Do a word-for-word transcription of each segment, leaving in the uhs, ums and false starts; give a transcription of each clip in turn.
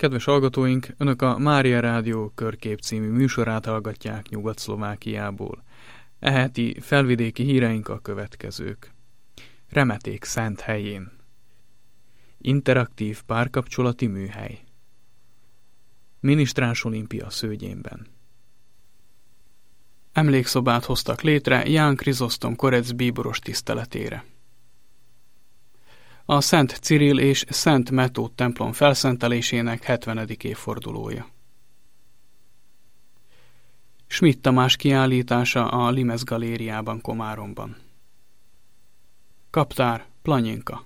Kedves hallgatóink, Önök a Mária Rádió Körkép című műsorát hallgatják Nyugat-Szlovákiából. E heti felvidéki híreink a következők. Remeték Szenthelyén. Interaktív párkapcsolati műhely. Minisztráns olimpia Szőgyénben. Emlékszobát hoztak létre Ján Krizosztom Korec bíboros tiszteletére. A Szent Cirill és Szent Metód templom felszentelésének hetvenedik évfordulója. Schmidt Tamás kiállítása a Limesz galériában Komáromban. Kaptár, Planyinka.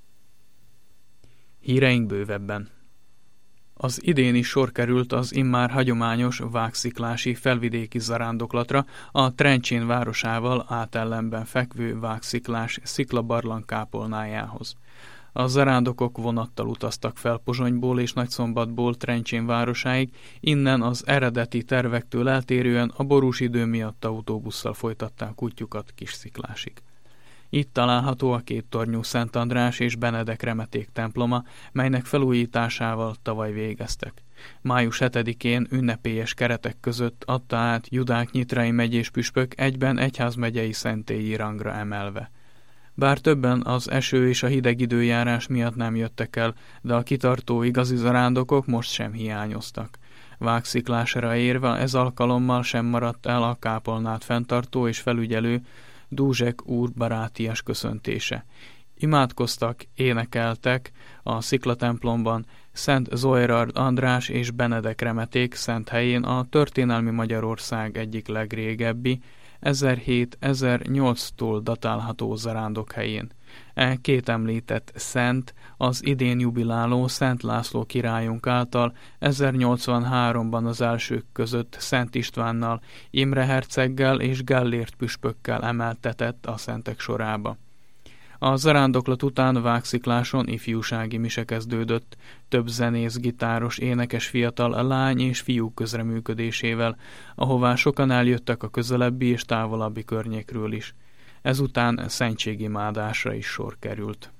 Híreink bővebben. Az idén is sor került az immár hagyományos vágsziklási felvidéki zarándoklatra a Trencsén városával átellenben fekvő vágsziklás sziklabarlang kápolnájához. A zarándokok vonattal utaztak fel Pozsonyból és Nagyszombatból Trencsén városáig, innen az eredeti tervektől eltérően a borús idő miatt autóbusszal folytatták útjukat Kis-Sziklásig. Itt található a kéttornyú Szent András és Benedek Remeték temploma, melynek felújításával tavaly végeztek. május hetedikén ünnepélyes keretek között adta át Judák-Nyitrai megyés püspök egyben egyházmegyei szentélyi rangra emelve. Bár többen az eső és a hideg időjárás miatt nem jöttek el, de a kitartó igazi zarándokok most sem hiányoztak. Vágsziklásra érve ez alkalommal sem maradt el a kápolnát fenntartó és felügyelő Dúzsek úr barátias köszöntése. Imádkoztak, énekeltek a sziklatemplomban Szent Zoérard András és Benedek Remeték Szenthelyén, a történelmi Magyarország egyik legrégebbi, ezerhét-ezernyolctól datálható zarándokhelyén. E két említett szent az idén jubiláló Szent László királyunk által ezernyolcvanháromban az elsők között Szent Istvánnal, Imre herceggel és Gellért püspökkel emeltetett a szentek sorába. A zarándoklat után Vágszikláson ifjúsági mise kezdődött, több zenész, gitáros, énekes fiatal lány és fiú közreműködésével, ahová sokan eljöttek a közelebbi és távolabbi környékről is. Ezután szentségimádásra is sor került.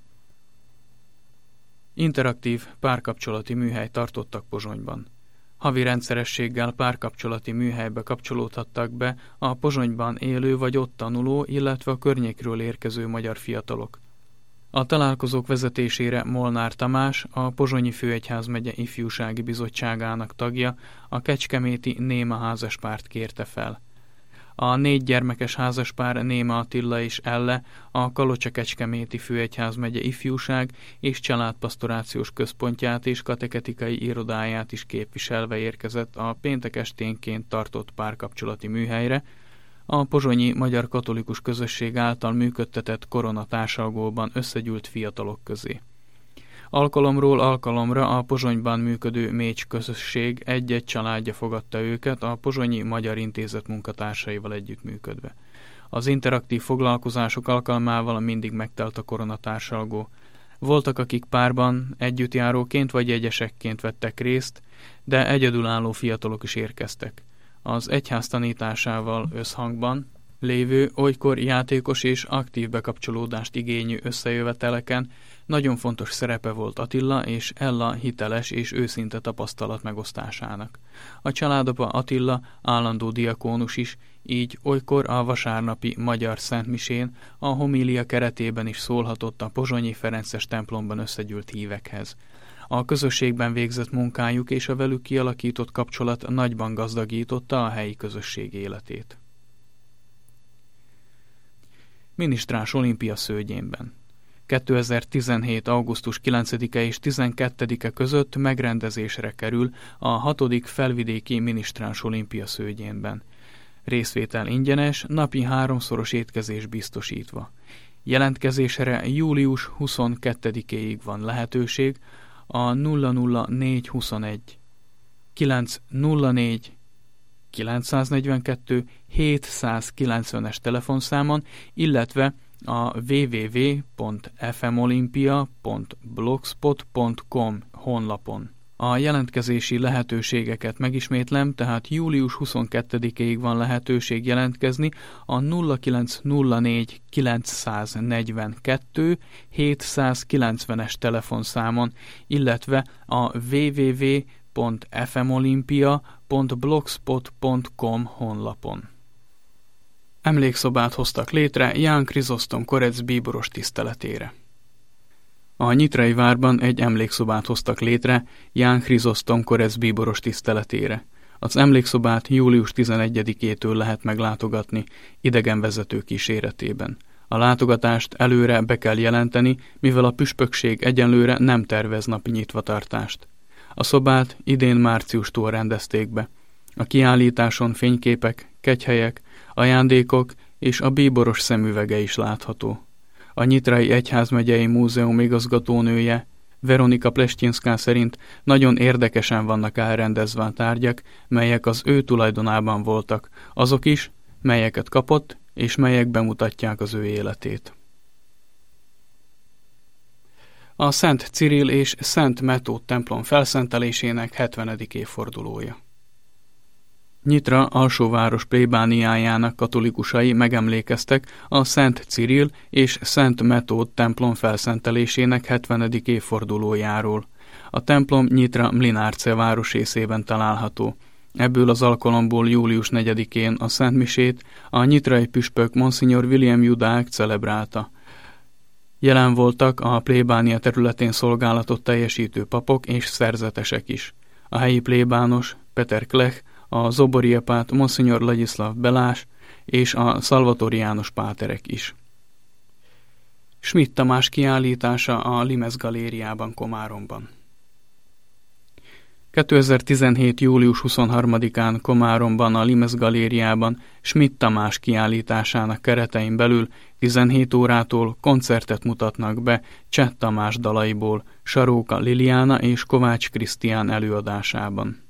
Interaktív párkapcsolati műhely tartottak Pozsonyban. Havi rendszerességgel párkapcsolati műhelybe kapcsolódhattak be a Pozsonyban élő vagy ott tanuló, illetve a környékről érkező magyar fiatalok. A találkozók vezetésére Molnár Tamás, a Pozsonyi Főegyházmegye Ifjúsági Bizottságának tagja, a kecskeméti Néma házaspárt kérte fel. A négy gyermekes házaspár Néma Attila és Elle a Kalocsa-Kecskeméti Főegyházmegye Ifjúság és Családpasztorációs Központját és Kateketikai Irodáját is képviselve érkezett a péntek esténként tartott párkapcsolati műhelyre, a pozsonyi magyar katolikus közösség által működtetett koronatársalgóban összegyűlt fiatalok közé. Alkalomról alkalomra a Pozsonyban működő Mécs közösség egy-egy családja fogadta őket a Pozsonyi Magyar Intézet munkatársaival együttműködve. Az interaktív foglalkozások alkalmával mindig megtelt a koronatársalgó. Voltak, akik párban, együttjáróként vagy egyesekként vettek részt, de egyedülálló fiatalok is érkeztek. Az egyház tanításával összhangban lévő, olykor játékos és aktív bekapcsolódást igényű összejöveteleken nagyon fontos szerepe volt Attila és Ella hiteles és őszinte tapasztalat megosztásának. A családapa Attila állandó diakónus is, így olykor a vasárnapi magyar szentmisén a homília keretében is szólhatott a pozsonyi ferences templomban összegyűlt hívekhez. A közösségben végzett munkájuk és a velük kialakított kapcsolat nagyban gazdagította a helyi közösség életét. Minisztráns olimpia Szőgyénben. kétezer-tizenhét. augusztus kilencedike és tizenkettedike között megrendezésre kerül a hatodik felvidéki minisztráns olimpia Szőgyénben. Részvétel ingyenes, napi háromszoros étkezés biztosítva. Jelentkezésre július huszonkettedikéig van lehetőség a nulla nulla négy huszonegy kilencszáznégy kilencszáznegyvenkettő hétszázkilencvenes telefonszámon, illetve a double-u double-u double-u pont f m olimpia pont blogspot pont com honlapon. A jelentkezési lehetőségeket megismétlem, tehát július huszonkettedikéig van lehetőség jelentkezni a nulla kilenc nulla négy kilencszáznegyvenkettő hétszázkilencvenes telefonszámon, illetve a double-u double-u double-u pont f m olimpia pont blogspot pont com honlapon. Emlékszobát hoztak létre Ján Krizosztom Korec bíboros tiszteletére. A Nyitrai várban egy emlékszobát hoztak létre Ján Krizosztom Korec bíboros tiszteletére. Az emlékszobát július tizenegyedikétől lehet meglátogatni idegenvezető kíséretében. A látogatást előre be kell jelenteni, mivel a püspökség egyenlőre nem tervez napi nyitvatartást. A szobát idén márciustól rendezték be. A kiállításon fényképek, kegyhelyek, ajándékok és a bíboros szemüvege is látható. A Nyitrai Egyházmegyei Múzeum igazgatónője, Veronika Plestyinská szerint nagyon érdekesen vannak elrendezve a tárgyak, melyek az ő tulajdonában voltak, azok is, melyeket kapott, és melyek bemutatják az ő életét. A Szent Cirill és Szent Metód templom felszentelésének hetvenedik évfordulója. Nyitra alsóváros plébániájának katolikusai megemlékeztek a Szent Cirill és Szent Metód templom felszentelésének hetvenedik évfordulójáról. A templom Nyitra Mlinárce városrészében található. Ebből az alkalomból július negyedikén a szentmisét a nyitrai püspök Monsignor William Judák celebrálta. Jelen voltak a plébánia területén szolgálatot teljesítő papok és szerzetesek is. A helyi plébános Peter Klech, a zoboriapát Monsignor Ladislav Belás és a szalvatoriánus páterek is. Schmidt Tamás kiállítása a Limes galériában Komáromban. kétezer-tizenhét. július huszonharmadikán Komáromban a Limes galériában Schmidt Tamás kiállításának keretein belül tizenhét órától koncertet mutatnak be Cseh Tamás dalaiból Saróka Liliana és Kovács Krisztián előadásában.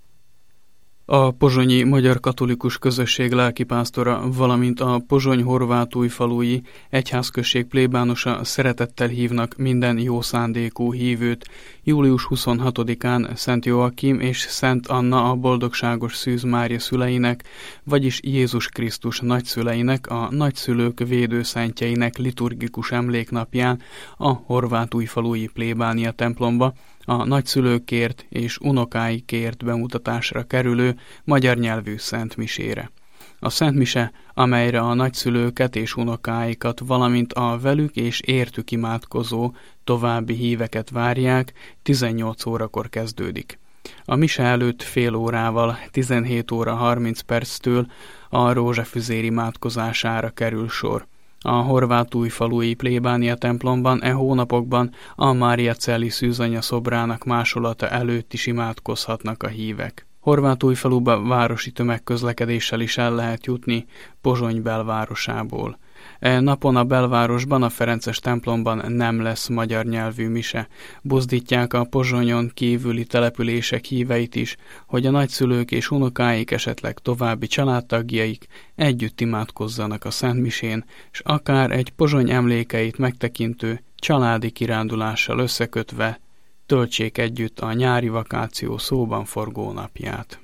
A pozsonyi magyar katolikus közösség lelkipásztora, valamint a Pozsony-Horvátújfalui egyházközség plébánosa szeretettel hívnak minden jó szándékú hívőt július huszonhatodikán Szent Joakim és Szent Anna a boldogságos Szűz Mária szüleinek, vagyis Jézus Krisztus nagyszüleinek, a nagyszülők védőszentjeinek liturgikus emléknapján a Horvátújfalui plébánia templomba, a nagyszülőkért és unokáikért bemutatásra kerülő magyar nyelvű szentmisére. A szentmise, amelyre a nagyszülőket és unokáikat, valamint a velük és értük imádkozó további híveket várják, tizennyolc órakor kezdődik. A mise előtt fél órával, tizenhét óra harminc perctől a rózsafüzér imádkozására kerül sor. A horvátújfalui plébánia templomban e hónapokban a Mária Celli szűzanya szobrának másolata előtt is imádkozhatnak a hívek. Horvátújfaluba városi tömegközlekedéssel is el lehet jutni Pozsony belvárosából. E napon a belvárosban, a Ferences templomban nem lesz magyar nyelvű mise. Buzdítják a Pozsonyon kívüli települések híveit is, hogy a nagyszülők és unokáik, esetleg további családtagjaik együtt imádkozzanak a szentmisén, s akár egy Pozsony emlékeit megtekintő családi kirándulással összekötve töltsék együtt a nyári vakáció szóban forgó napját.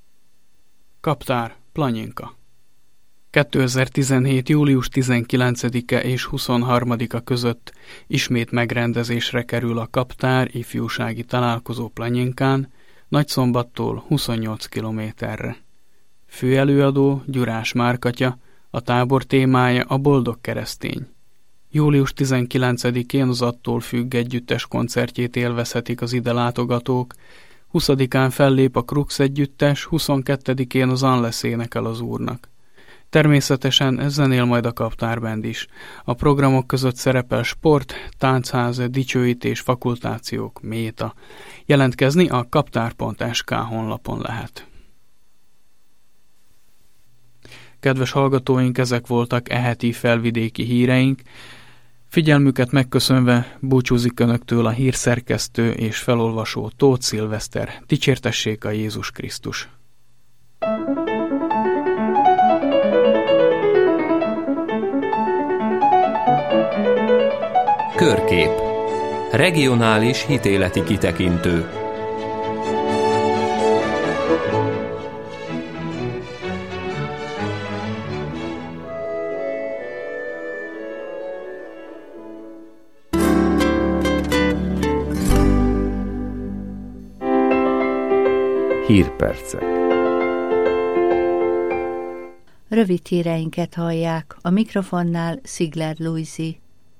Kaptár, Planyinka. kétezer-tizenhét. július tizenkilencedike és huszonharmadika között ismét megrendezésre kerül a Kaptár ifjúsági találkozó Planyinkán, Nagyszombattól huszonnyolc kilométerre. Főelőadó Gyurás Márkatya, a tábor témája a Boldog Keresztény. július tizenkilencedikén az Attól Függ együttes koncertjét élvezhetik az ide látogatók, huszadikán fellép a Krux együttes, huszonkettedikén az Anlesz énekel az Úrnak. Természetesen zenél majd a Kaptárband is. A programok között szerepel sport, táncház, dicsőítés, fakultációk, méta. Jelentkezni a kaptár pont s k honlapon lehet. Kedves hallgatóink, ezek voltak e heti felvidéki híreink. Figyelmüket megköszönve búcsúzik önöktől a hírszerkesztő és felolvasó Tóth Szilveszter. Dicsértessék a Jézus Krisztus! Körkép. Regionális hitéleti kitekintő. Hírpercek. Rövid híreinket hallják, a mikrofonnál Szigler Lujzi.